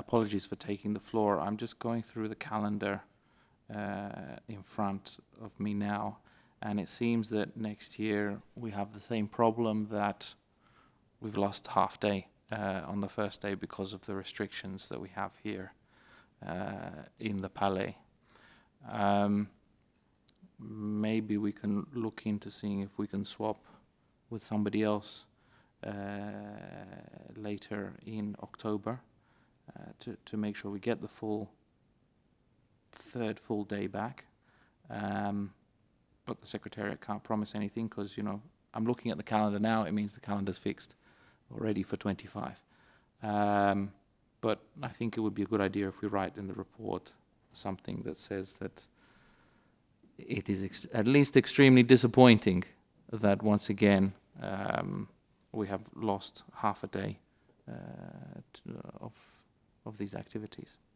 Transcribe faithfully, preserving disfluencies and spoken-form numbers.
apologies for taking the floor. I'm just going through the calendar uh, in front of me now, and it seems that next year we have the same problem, that we've lost half day uh, on the first day because of the restrictions that we have here uh, in the Palais. Um, maybe we can look into seeing if we can swap with somebody else uh, later in October uh, to, to make sure we get the full third full day back. Um, but the Secretariat can't promise anything because, you know, I'm looking at the calendar now. It means the calendar's fixed already for twenty-five. Um, but I think it would be a good idea if we write in the report something that says that it is ex at least extremely disappointing that once again um, we have lost half a day uh, to, of of these activities.